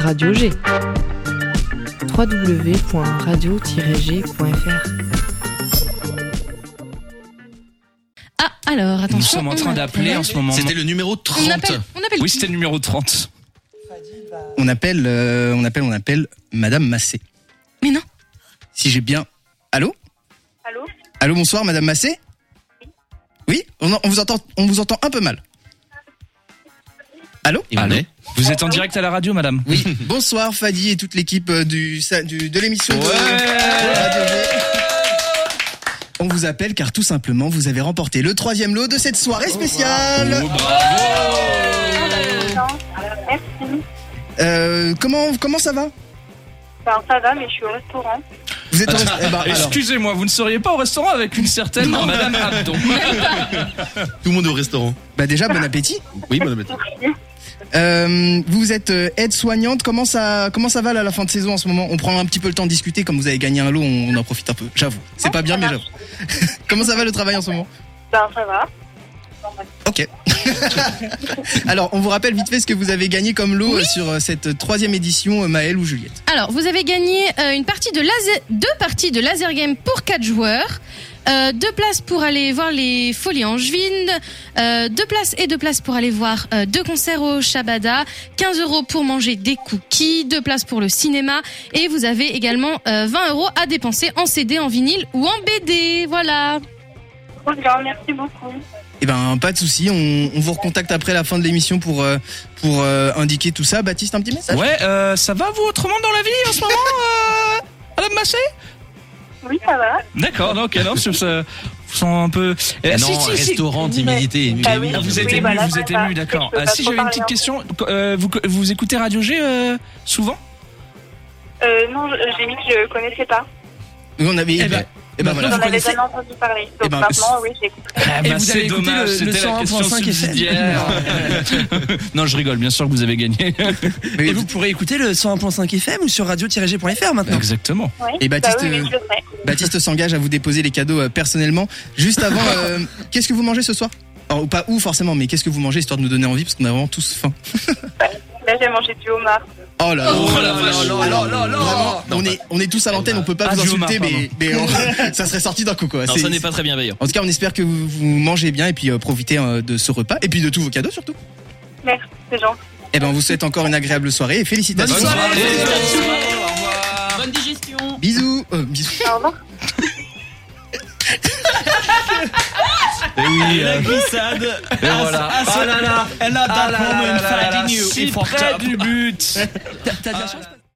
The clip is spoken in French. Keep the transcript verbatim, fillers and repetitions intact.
Radio G. w w w point radio tiret g point f r. Ah, alors, attention. Nous sommes en train d'appeler en ce moment. C'était le numéro trente. On appelle, on appelle Oui, qui c'était le numéro trente. On appelle, euh, on appelle, on appelle Madame Massé. Mais non. Si j'ai bien... Allô ? Allô ? Allô, bonsoir, Madame Massé ? Oui, on, on vous entend, on vous entend un peu mal. Allô ? Allô ? Vous êtes en direct à la radio, madame ? Oui. Bonsoir, Fadi et toute l'équipe euh, du, du de l'émission. de- Ouais. de Radio G. On vous appelle car tout simplement vous avez remporté le troisième lot de cette soirée spéciale. Oh, bravo ! Merci. Euh, comment comment ça va ? Ben, ça va, mais je suis au restaurant. Vous êtes au rest- eh ben, alors, Excusez-moi, vous ne seriez pas au restaurant avec une certaine madame Abdon. Tout le monde est au restaurant. bah déjà bon appétit. Oui, bon appétit. Euh, vous êtes euh, aide-soignante. Comment ça comment ça va là, à la fin de saison en ce moment ? On prend un petit peu le temps de discuter. Comme vous avez gagné un lot, on, on en profite un peu. J'avoue. C'est pas bien, mais j'avoue. Comment ça va le travail en ce moment ? Ben, ça va. Ok. Alors, on vous rappelle vite fait ce que vous avez gagné comme lot Oui. euh, sur euh, cette troisième édition, euh, Maëlle ou Juliette. Alors, vous avez gagné euh, une partie de laser, deux parties de laser game pour quatre joueurs, euh, deux places pour aller voir les Folies Angevines, euh, deux places et deux places pour aller voir euh, deux concerts au Shabada, quinze euros pour manger des cookies, deux places pour le cinéma, et vous avez également euh, vingt euros à dépenser en C D, en vinyle ou en B D. Voilà. Trop bien, merci beaucoup. Eh ben, pas de souci. On, on vous recontacte après la fin de l'émission pour euh, pour euh, indiquer tout ça. Baptiste, un petit message ? Ouais, euh, ça va vous autrement dans la vie en ce moment, euh, madame Massé ? Oui, ça va. D'accord, non, ok, non, je, je, vous sens un peu... Eh, non, si, si, si. restaurant, timidité. Ah oui. Ah, vous êtes Oui, ému, voilà, vous c'est êtes ça. ému, d'accord. Je peux Ah, pas si trop j'avais une parler petite en question, euh, vous, vous écoutez Radio G euh, souvent ? Euh, non, je- j'ai mis que je connaissais pas. Oui, on avait. Eh ben, eh ben, voilà. J'en avais connaissez- jamais entendu parler. Donc Eh ben, maintenant, oui, j'écoute. Ah Et bah, vous c'est avez écouté dommage, le- le c'était la question cent un point cinq F M. subsidiaire. Non, je rigole, bien sûr que vous avez gagné. Mais Et vous pourrez écouter le cent un point cinq F M ou sur radio tiret g point f r maintenant. Exactement. Oui. Et Baptiste, Bah oui, oui, euh, je le ferai. Baptiste s'engage à vous déposer les cadeaux euh, personnellement. Juste avant, euh, qu'est-ce que vous mangez ce soir ? Alors, pas où forcément, mais qu'est-ce que vous mangez histoire de nous donner envie parce qu'on a vraiment tous faim. Là, j'ai mangé du homard. Oh là là, Oh la vache. Alors, vraiment, on est on est tous à l'antenne, on peut pas Ah, vous du insulter, homard, mais, mais on- ça serait sorti d'un coup quoi. Non, C'est- ça n'est pas très bienveillant. En tout cas, on espère que vous, vous mangez bien et puis euh, profitez euh, de ce repas et puis de tous vos cadeaux surtout. Merci, c'est gentil. Et ben, on vous souhaite encore une agréable soirée et félicitations. Bonne soirée. Au revoir. Bonne digestion. Bisous. Euh, bisous. Au revoir. Et oui, La euh, glissade. et voilà. Ah là là. And at Ah that là là moment, là là là là, fighting you. si It fucked près up. du but. T'as t'as de la chance